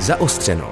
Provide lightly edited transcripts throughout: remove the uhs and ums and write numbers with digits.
Zaostřeno.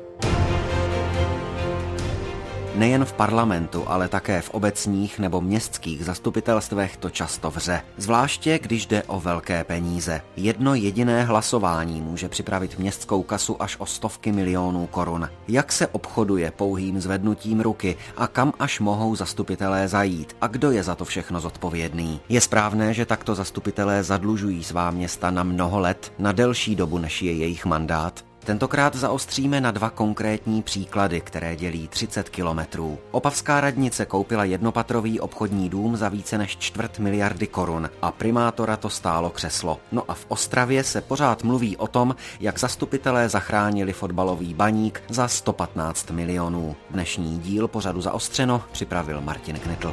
Nejen v parlamentu, ale také v obecních nebo městských zastupitelstvech to často vře. Zvláště, když jde o velké peníze. Jedno jediné hlasování může připravit městskou kasu až o stovky milionů korun. Jak se obchoduje pouhým zvednutím ruky a kam až mohou zastupitelé zajít a kdo je za to všechno zodpovědný? Je správné, že takto zastupitelé zadlužují svá města na mnoho let, na delší dobu, než je jejich mandát? Tentokrát zaostříme na dva konkrétní příklady, které dělí 30 kilometrů. Opavská radnice koupila jednopatrový obchodní dům za více než 250 miliony korun a primátora to stálo křeslo. No a v Ostravě se pořád mluví o tom, jak zastupitelé zachránili fotbalový Baník za 115 milionů. Dnešní díl pořadu Zaostřeno připravil Martin Knitl.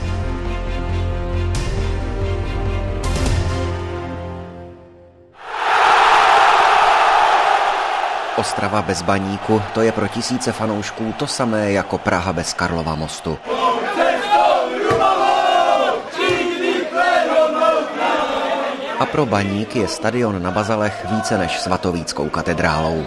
Ostrava bez Baníku, to je pro tisíce fanoušků to samé jako Praha bez Karlova mostu. A pro Baník je stadion na Bazalech více než svatovíckou katedrálou.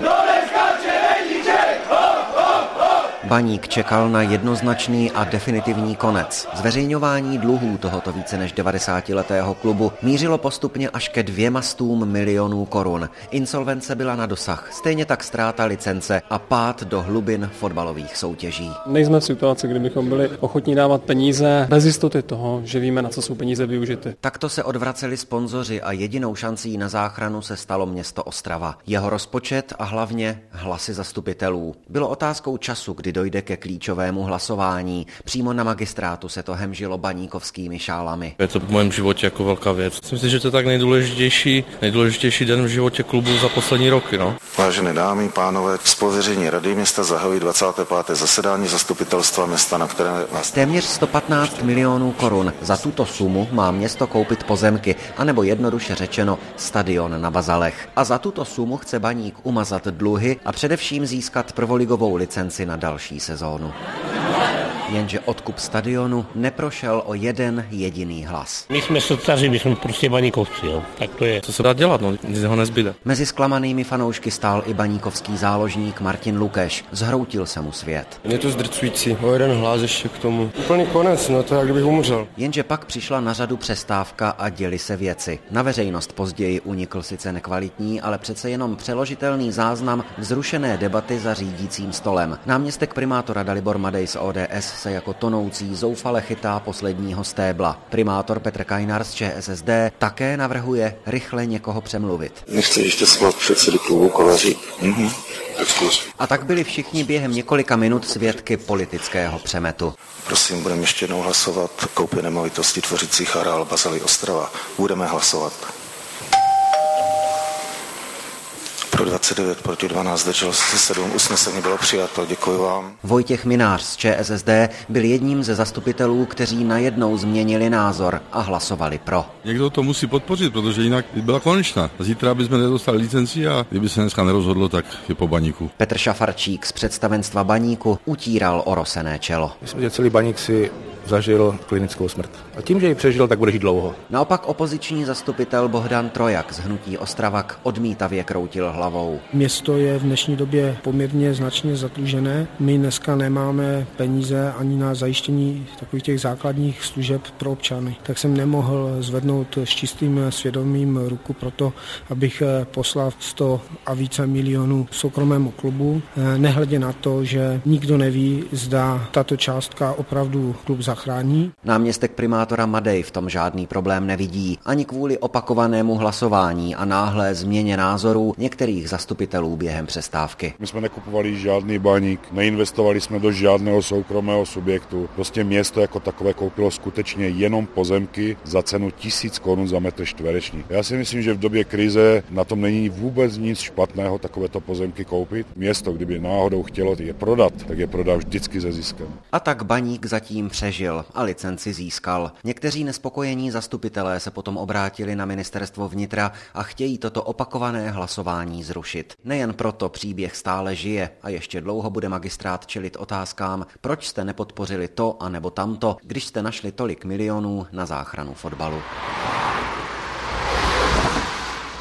Baník čekal na jednoznačný a definitivní konec. Zveřejňování dluhů tohoto více než 90letého klubu mířilo postupně až ke 200 milionů korun. Insolvence byla na dosah, stejně tak ztráta licence a pád do hlubin fotbalových soutěží. Nejsme v situaci, kdybychom byli ochotní dávat peníze bez jistoty toho, že víme, na co jsou peníze využity. Takto se odvraceli sponzoři a jedinou šancí na záchranu se stalo město Ostrava. Jeho rozpočet a hlavně hlasy zastupitelů. Bylo otázkou času, kdy dojde ke klíčovému hlasování. Přímo na magistrátu se to hemžilo baníkovskými šálami. Je to v mém životě jako velká věc. Myslím si, že to je tak nejdůležitější den v životě klubu za poslední roky. Vážené dámy, pánové, z pověření Rady města zahajují 25. zasedání zastupitelstva města, na které vás... Téměř 115 milionů korun. Za tuto sumu má město koupit pozemky, anebo jednoduše řečeno stadion na Bazalech. A za tuto sumu chce Baník umazat dluhy a především získat prvoligovou licenci na další sezónu. Jenže odkup stadionu neprošel o jeden jediný hlas. My jsme srdcaři, my jsme prostě baníkovci, jo. Tak to je. Co se dá dělat, nic ho nezbyde. Mezi zklamanými fanoušky stál i baníkovský záložník Martin Lukeš. Zhroutil se mu svět. Je to zdrcující, o jeden hlas ještě k tomu. Úplný konec, to jak kdybych umřel. Jenže pak přišla na řadu přestávka a děly se věci. Na veřejnost později unikl sice nekvalitní, ale přece jenom přeložitelný záznam vzrušené debaty za řídícím stolem. Náměstek primátora Dalibor Madej z ODS se jako tonoucí zoufale chytá posledního stébla. Primátor Petr Kajnar z ČSSD také navrhuje rychle někoho přemluvit. Nechci ještě svolat předsedy klubu Kovařík. A tak byli všichni během několika minut svědky politického přemetu. Prosím, budeme ještě jednou hlasovat koupě nemovitosti tvořících areál Bazely Ostrava. Budeme hlasovat. Pro 29, proti 12, zdrželo se 7, usnesení bylo přijato, děkuji vám. Vojtěch Minář z ČSSD byl jedním ze zastupitelů, kteří najednou změnili názor a hlasovali pro. Někdo to musí podpořit, protože jinak byla konečná. Zítra bychom nedostali licenci a kdyby se dneska nerozhodlo, tak je po Baníku. Petr Šafarčík z představenstva Baníku utíral orosené čelo. Myslím, že celý Baník si zažil klinickou smrt. A tím, že ji přežil, tak bude žít dlouho. Naopak opoziční zastupitel Bohdan Trojak z hnutí Ostravak odmítavě kroutil hlavou. Město je v dnešní době poměrně značně zadlužené. My dneska nemáme peníze ani na zajištění takových těch základních služeb pro občany. Tak jsem nemohl zvednout s čistým svědomím ruku pro to, abych poslal 100 a více milionů soukromému klubu. Nehledě na to, že nikdo neví, zda tato částka opravdu klub zachrání. Náměstek primátora Madej v tom žádný problém nevidí, ani kvůli opakovanému hlasování a náhlé změně názorů některých zastupitelů během přestávky. My jsme nekupovali žádný Baník, neinvestovali jsme do žádného soukromého subjektu. Prostě město jako takové koupilo skutečně jenom pozemky za cenu 1000 korun za metr čtvereční. Já si myslím, že v době krize na tom není vůbec nic špatného takovéto pozemky koupit. Město, kdyby náhodou chtělo je prodat, tak je prodá vždycky ze ziskem. A tak Baník zatím přežil a licenci získal. Někteří nespokojení zastupitelé se potom obrátili na ministerstvo vnitra a chtějí toto opakované hlasování zrušit. Nejen proto příběh stále žije a ještě dlouho bude magistrát čelit otázkám, proč jste nepodpořili to a nebo tamto, když jste našli tolik milionů na záchranu fotbalu.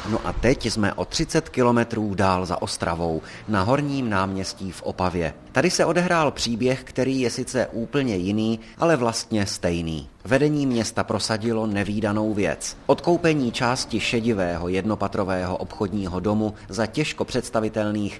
No a teď jsme o 30 kilometrů dál za Ostravou, na Horním náměstí v Opavě. Tady se odehrál příběh, který je sice úplně jiný, ale vlastně stejný. Vedení města prosadilo nevídanou věc. Odkoupení části šedivého jednopatrového obchodního domu za těžko představitelných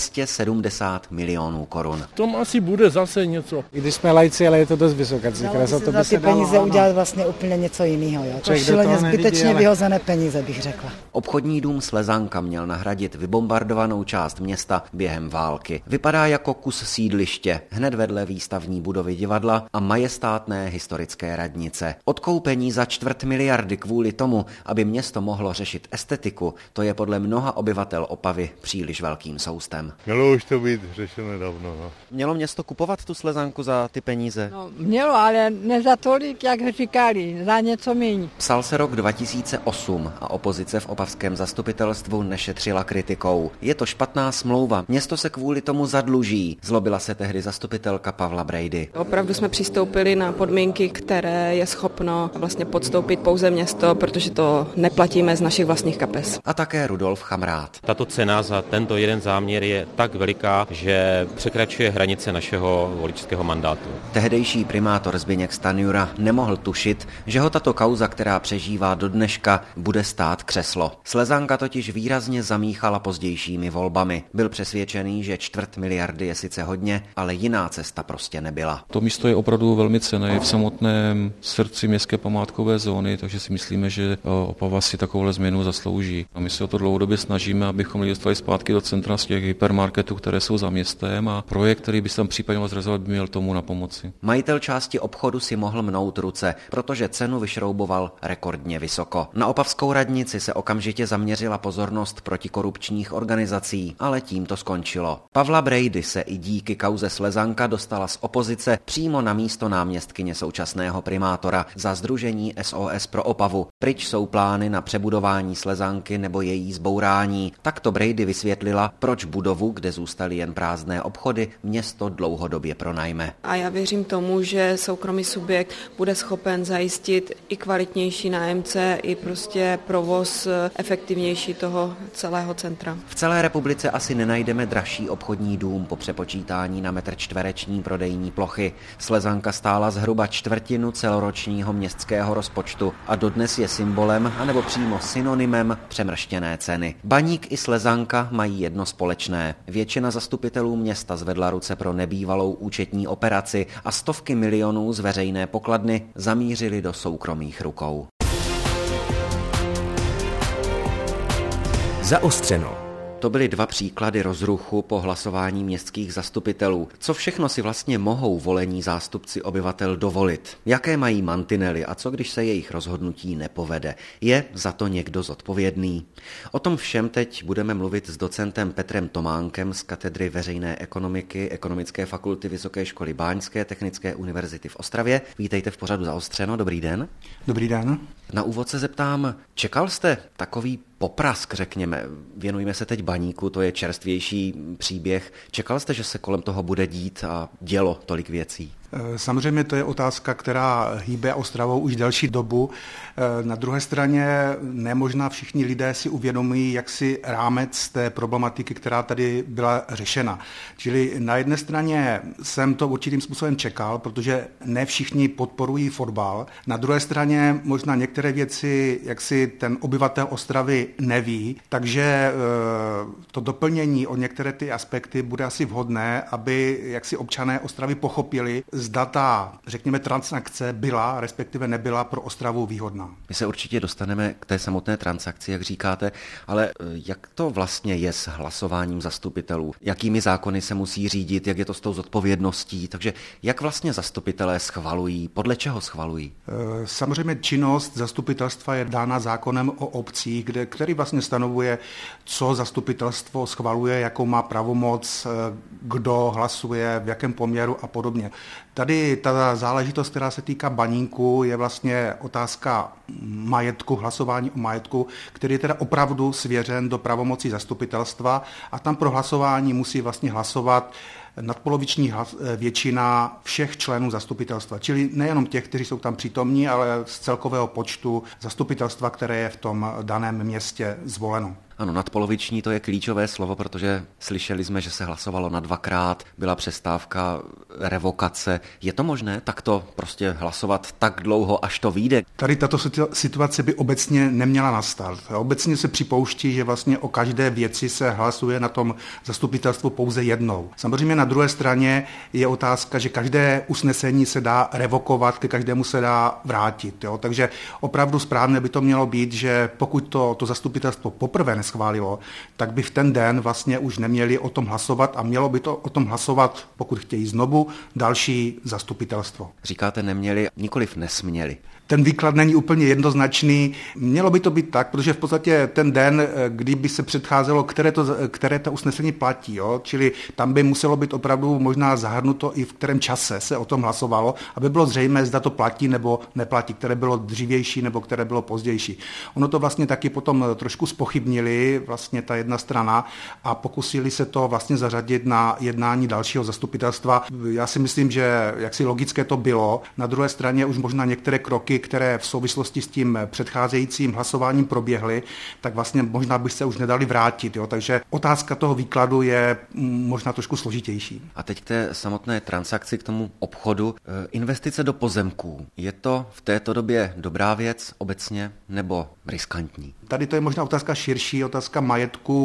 270 milionů korun. Tom asi bude zase něco. Když jsme lajci, ale je to dost vysoká cifra. Za ty peníze udělat vlastně úplně něco jiného. To šíleně zbytečně vyhozené peníze, bych řekla. Obchodní dům Slezanka měl nahradit vybombardovanou část města během války. Vypadá jako kus sídliště, hned vedle výstavní budovy divadla a majestátné historické radnice. Odkoupení za 250 miliony kvůli tomu, aby město mohlo řešit estetiku, to je podle mnoha obyvatel Opavy příliš velkým soustem. Mělo už to být řešené dávno. No. Mělo město kupovat tu Slezanku za ty peníze? No, mělo, ale ne za tolik, jak říkali, za něco méně. Psal se rok 2008 a opozice v opavském zastupitelstvu nešetřila kritikou. Je to špatná smlouva, město se kvůli tomu zadluží, zlobila se tehdy zastupitelka Pavla Brejdy. Opravdu jsme přistoupili na podmínky, které je schopno vlastně podstoupit pouze město, protože to neplatíme z našich vlastních kapes. A také Rudolf Chamrád. Tato cena za tento jeden záměr je tak veliká, že překračuje hranice našeho voličského mandátu. Tehdejší primátor Zbyněk Stanjura nemohl tušit, že ho tato kauza, která přežívá do dneška, bude stát křeslo. Slezanka totiž výrazně zamíchala pozdějšími volbami. Byl přesvědčený, že 250 miliony je sice hodně, ale jiná cesta prostě nebyla. To místo je opravdu velmi cenné v samotném srdci městské památkové zóny, takže si myslíme, že Opava si takovou změnu zaslouží. A my se o to dlouhodobě snažíme, abychom lidi dostali zpátky do centra z těch hypermarketů, které jsou za městem, a projekt, který by se tam případně zrealizoval, by měl tomu na pomoci. Majitel části obchodu si mohl mnout ruce, protože cenu vyšrouboval rekordně vysoko. Na opavskou radnici se okamžitě zaměřila pozornost protikorupčních organizací, ale tím to skončilo. Pavla Brejdy se i díky kauze Slezanka dostala z opozice přímo na místo náměstkyně současného primátora za sdružení SOS pro Opavu. Pryč jsou plány na přebudování Slezanky nebo její zbourání. Takto Brejdy vysvětlila, proč budovu, kde zůstaly jen prázdné obchody, město dlouhodobě pronajme. A já věřím tomu, že soukromý subjekt bude schopen zajistit i kvalitnější nájemce, i prostě provoz efektivnější toho celého centra. V celé republice asi nenajdeme dražší obchodní dům po přepočítání na metr čtvereční prodejní plochy. Slezanka stála zhruba čtvrtinu celoročního městského rozpočtu a dodnes je symbolem anebo přímo synonymem přemrštěné ceny. Baník i Slezanka mají jedno společné. Většina zastupitelů města zvedla ruce pro nebývalou účetní operaci a stovky milionů z veřejné pokladny zamířily do soukromých rukou. Zaostřeno. To byly dva příklady rozruchu po hlasování městských zastupitelů. Co všechno si vlastně mohou volení zástupci obyvatel dovolit? Jaké mají mantinely a co když se jejich rozhodnutí nepovede? Je za to někdo zodpovědný? O tom všem teď budeme mluvit s docentem Petrem Tománkem z katedry veřejné ekonomiky Ekonomické fakulty Vysoké školy báňské Technické univerzity v Ostravě. Vítejte v pořadu Zaostřeno, dobrý den. Dobrý den. Na úvod se zeptám, čekal jste takový poprask, řekněme, věnujeme se teď Baníku, to je čerstvější příběh. Čekal jste, že se kolem toho bude dít a dělo tolik věcí? Samozřejmě to je otázka, která hýbe Ostravou už delší dobu. Na druhé straně nemožná všichni lidé si uvědomují, jak si rámec té problematiky, která tady byla řešena. Čili na jedné straně jsem to určitým způsobem čekal, protože ne všichni podporují fotbal. Na druhé straně možná některé věci, jak si ten obyvatel Ostravy neví, takže to doplnění o některé ty aspekty bude asi vhodné, aby jak si občané Ostravy pochopili, zda ta, řekněme, transakce byla, respektive nebyla pro Ostravu výhodná. My se určitě dostaneme k té samotné transakci, jak říkáte, ale jak to vlastně je s hlasováním zastupitelů? Jakými zákony se musí řídit, jak je to s tou zodpovědností? Takže jak vlastně zastupitelé schvalují, podle čeho schvalují? Samozřejmě činnost zastupitelstva je dána zákonem o obcích, který vlastně stanovuje, co zastupitelstvo schvaluje, jakou má pravomoc, kdo hlasuje, v jakém poměru a podobně. Tady ta záležitost, která se týká Baníku, je vlastně otázka majetku, hlasování o majetku, který je teda opravdu svěřen do pravomocí zastupitelstva a tam pro hlasování musí vlastně hlasovat nadpoloviční většina všech členů zastupitelstva, čili nejenom těch, kteří jsou tam přítomní, ale z celkového počtu zastupitelstva, které je v tom daném městě zvoleno. Ano, nadpoloviční to je klíčové slovo, protože slyšeli jsme, že se hlasovalo na 2krát, byla přestávka, revokace. Je to možné takto prostě hlasovat tak dlouho, až to vyjde? Tady tato situace by obecně neměla nastat. Obecně se připouští, že vlastně o každé věci se hlasuje na tom zastupitelstvu pouze jednou. Samozřejmě na druhé straně je otázka, že každé usnesení se dá revokovat, ke každému se dá vrátit. Jo? Takže opravdu správné by to mělo být, že pokud to zastupitelstvo poprvé neschválilo, tak by v ten den vlastně už neměli o tom hlasovat a mělo by to o tom hlasovat, pokud chtějí znovu, další zastupitelstvo. Říkáte neměli, nikoliv nesměli. Ten výklad není úplně jednoznačný. Mělo by to být tak, protože v podstatě ten den, kdyby se předcházelo, které to usnesení platí, jo? Čili tam by muselo být opravdu možná zahrnuto i v kterém čase se o tom hlasovalo, aby bylo zřejmé, zda to platí nebo neplatí, které bylo dřívější nebo které bylo pozdější. Ono to vlastně taky potom trošku zpochybnili vlastně ta jedna strana a pokusili se to vlastně zařadit na jednání dalšího zastupitelstva. Já si myslím, že jaksi logické to bylo. Na druhé straně už možná některé kroky, které v souvislosti s tím předcházejícím hlasováním proběhly, tak vlastně možná by se už nedali vrátit. Jo? Takže otázka toho výkladu je možná trošku složitější. A teď k té samotné transakci, k tomu obchodu. Investice do pozemků. Je to v této době dobrá věc obecně nebo riskantní? Tady to je možná otázka širší, otázka majetku,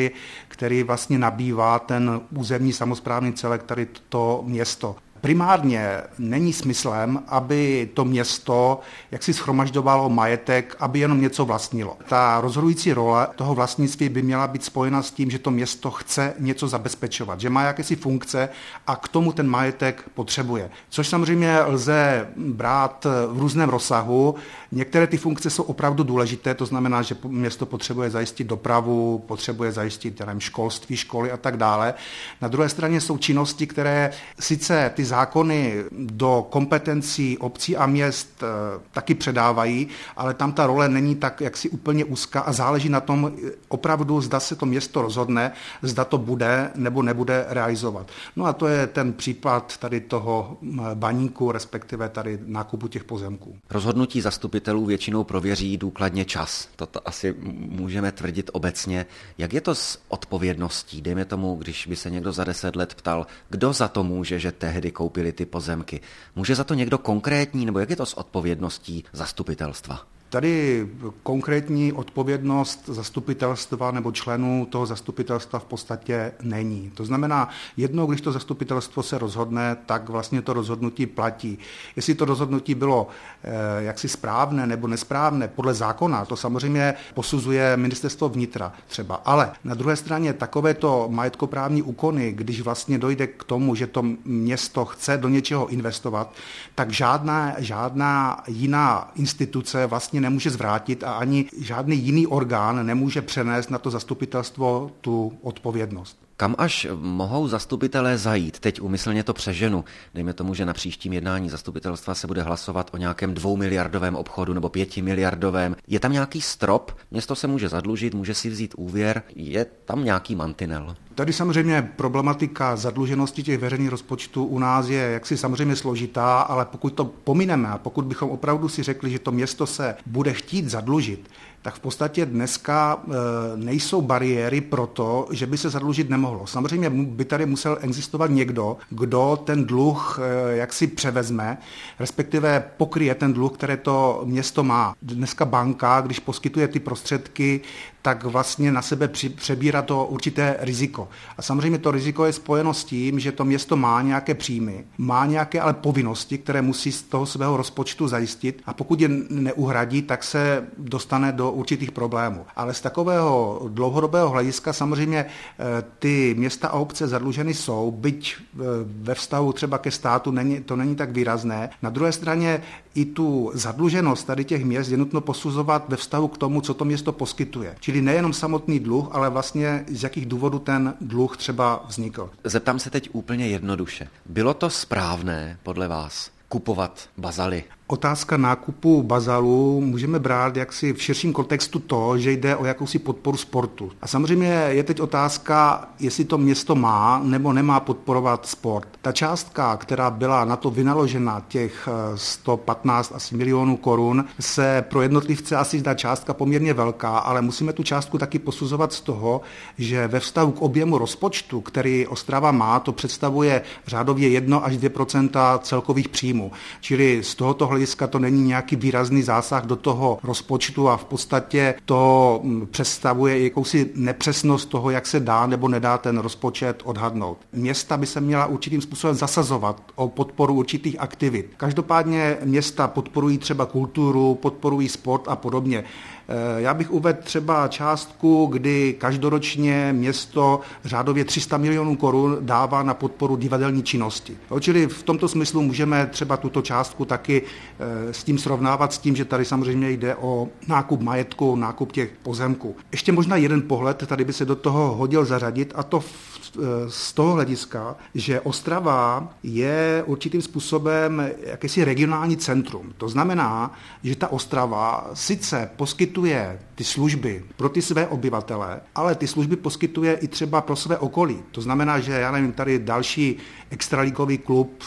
který vlastně nabývá ten územní samosprávný celek, tady to město. Primárně není smyslem, aby to město jaksi shromažďovalo majetek, aby jenom něco vlastnilo. Ta rozhodující role toho vlastnictví by měla být spojena s tím, že to město chce něco zabezpečovat, že má jakési funkce a k tomu ten majetek potřebuje. Což samozřejmě lze brát v různém rozsahu. Některé ty funkce jsou opravdu důležité, to znamená, že město potřebuje zajistit dopravu, potřebuje zajistit školství, školy a tak dále. Na druhé straně jsou činnosti, které sice ty zákony do kompetencí obcí a měst taky předávají, ale tam ta role není tak jaksi úplně úzká a záleží na tom opravdu, zda se to město rozhodne, zda to bude nebo nebude realizovat. No a to je ten případ tady toho baníku, respektive tady nákupu těch pozemků. Rozhodnutí zastupitelů většinou prověří důkladně čas. Toto asi můžeme tvrdit obecně. Jak je to s odpovědností? Dejme tomu, když by se někdo za 10 let ptal, kdo za to může, že tehdy koupili ty pozemky. Může za to někdo konkrétní, nebo jak je to s odpovědností zastupitelstva? Tady konkrétní odpovědnost zastupitelstva nebo členů toho zastupitelstva v podstatě není. To znamená, jednou, když to zastupitelstvo se rozhodne, tak vlastně to rozhodnutí platí. Jestli to rozhodnutí bylo jaksi správné nebo nesprávné podle zákona, to samozřejmě posuzuje ministerstvo vnitra třeba. Ale na druhé straně takovéto majetkoprávní úkony, když vlastně dojde k tomu, že to město chce do něčeho investovat, tak žádná jiná instituce vlastně nemůže zvrátit a ani žádný jiný orgán nemůže přenést na to zastupitelstvo tu odpovědnost. Kam až mohou zastupitelé zajít? Teď úmyslně to přeženu. Dejme tomu, že na příštím jednání zastupitelstva se bude hlasovat o nějakém 2 miliardovém obchodu nebo 5 miliardovém. Je tam nějaký strop? Město se může zadlužit, může si vzít úvěr. Je tam nějaký mantinel? Tady samozřejmě problematika zadluženosti těch veřejných rozpočtů u nás je jaksi samozřejmě složitá, ale pokud to pomineme a pokud bychom opravdu si řekli, že to město se bude chtít zadlužit, tak v podstatě dneska nejsou bariéry pro to, že by se zadlužit nemohlo. Samozřejmě by tady musel existovat někdo, kdo ten dluh jaksi převezme, respektive pokryje ten dluh, které to město má. Dneska banka, když poskytuje ty prostředky, tak vlastně na sebe přebírá to určité riziko. A samozřejmě to riziko je spojeno s tím, že to město má nějaké příjmy, má nějaké ale povinnosti, které musí z toho svého rozpočtu zajistit a pokud je neuhradí, tak se dostane do určitých problémů. Ale z takového dlouhodobého hlediska samozřejmě ty města a obce zadluženy jsou, byť ve vztahu třeba ke státu to není tak výrazné. Na druhé straně i tu zadluženost tady těch měst je nutno posuzovat ve vztahu k tomu, co to město poskytuje. Čili nejenom samotný dluh, ale vlastně z jakých důvodů ten dluh třeba vznikl. Zeptám se teď úplně jednoduše. Bylo to správné podle vás kupovat bazaly Otázka nákupu bazalu můžeme brát jaksi v širším kontextu to, že jde o jakousi podporu sportu. A samozřejmě je teď otázka, jestli to město má nebo nemá podporovat sport. Ta částka, která byla na to vynaložena, těch 115 asi milionů korun, se pro jednotlivce asi zdá částka poměrně velká, ale musíme tu částku taky posuzovat z toho, že ve vztahu k objemu rozpočtu, který Ostrava má, to představuje řádově 1 až 2% celkových příjmů. Čili z tohoto hlediska to není nějaký výrazný zásah do toho rozpočtu a v podstatě to představuje jakousi nepřesnost toho, jak se dá nebo nedá ten rozpočet odhadnout. Města by se měla určitým způsobem zasazovat o podporu určitých aktivit. Každopádně města podporují třeba kulturu, podporují sport a podobně. Já bych uvedl třeba částku, kdy každoročně město řádově 300 milionů korun dává na podporu divadelní činnosti. Čili v tomto smyslu můžeme třeba tuto částku taky s tím srovnávat s tím, že tady samozřejmě jde o nákup majetku, nákup těch pozemků. Ještě možná jeden pohled, tady by se do toho hodil zařadit, a to z toho hlediska, že Ostrava je určitým způsobem jakési regionální centrum. To znamená, že ta Ostrava sice poskytuje ty služby pro ty své obyvatele, ale ty služby poskytuje i třeba pro své okolí. To znamená, že já nevím, tady další extraligový klub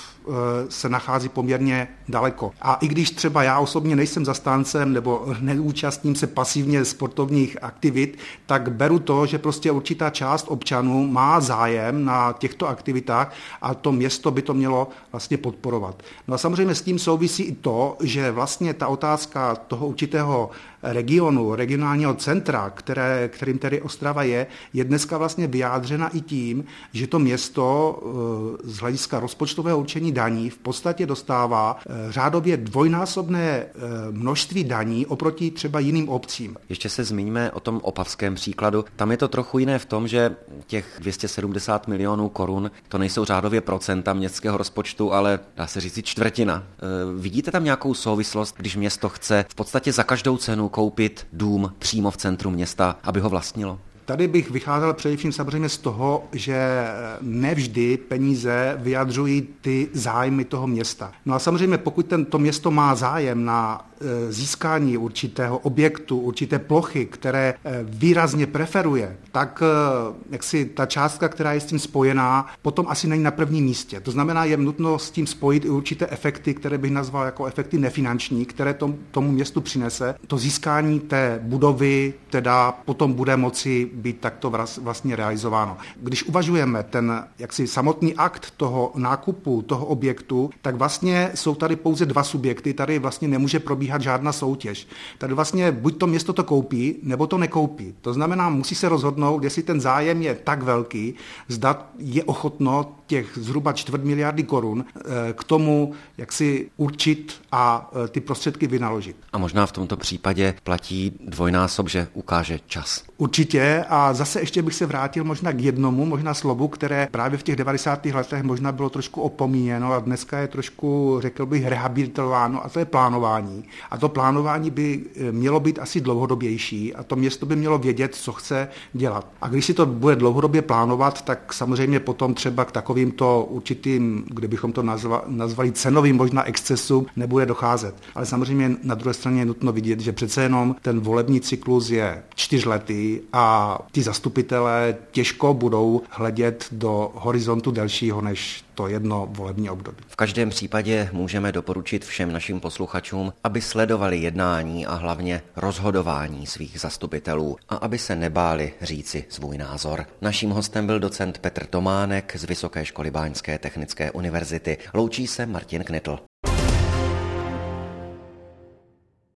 se nachází poměrně daleko. A i když třeba já osobně nejsem zastáncem nebo neúčastním se pasivně sportovních aktivit, tak beru to, že prostě určitá část občanů má zájem na těchto aktivitách a to město by to mělo vlastně podporovat. No a samozřejmě s tím souvisí i to, že vlastně ta otázka toho určitého regionálního centra, kterým tedy Ostrava je dneska vlastně vyjádřena i tím, že to město z hlediska rozpočtového určení daní v podstatě dostává řádově dvojnásobné množství daní oproti třeba jiným obcím. Ještě se zmíníme o tom opavském příkladu. Tam je to trochu jiné v tom, že těch 270 milionů korun to nejsou řádově procenta městského rozpočtu, ale dá se říct čtvrtina. Vidíte tam nějakou souvislost, když město chce v podstatě za každou cenu koupit dům přímo v centru města, aby ho vlastnilo? Tady bych vycházel především samozřejmě z toho, že nevždy peníze vyjadřují ty zájmy toho města. No a samozřejmě pokud to město má zájem na získání určitého objektu, určité plochy, které výrazně preferuje, tak jaksi ta částka, která je s tím spojená, potom asi není na prvním místě. To znamená, je nutno s tím spojit i určité efekty, které bych nazval jako efekty nefinanční, které tomu městu přinese. To získání té budovy teda potom bude moci být takto vlastně realizováno. Když uvažujeme ten jaksi samotný akt toho nákupu, toho objektu, tak vlastně jsou tady pouze dva subjekty, tady vlastně nemůže probíhat žádná soutěž. Tady vlastně buď to město to koupí, nebo to nekoupí. To znamená, musí se rozhodnout, jestli ten zájem je tak velký, zda je ochotno těch zhruba 250 miliardy korun k tomu, jak si určit a ty prostředky vynaložit. A možná v tomto případě platí dvojnásob, že ukáže čas. Určitě a zase ještě bych se vrátil možná k jednomu, možná slovu, které právě v těch 90. letech možná bylo trošku opomíněno a dneska je trošku, řekl bych, rehabilitováno a to je plánování. A to plánování by mělo být asi dlouhodobější a to město by mělo vědět, co chce dělat. A když si to bude dlouhodobě plánovat, tak samozřejmě potom třeba k takovýmto určitým, kdybychom to nazvali cenovým možná excesům, nebude docházet. Ale samozřejmě na druhé straně je nutno vidět, že přece jenom ten volební cyklus je 4letý a ty zastupitelé těžko budou hledět do horizontu delšího než to jedno volební období. V každém případě můžeme doporučit všem našim posluchačům, aby sledovali jednání a hlavně rozhodování svých zastupitelů a aby se nebáli říci svůj názor. Naším hostem byl docent Petr Tománek z Vysoké školy Báňské technické univerzity. Loučí se Martin Knitl.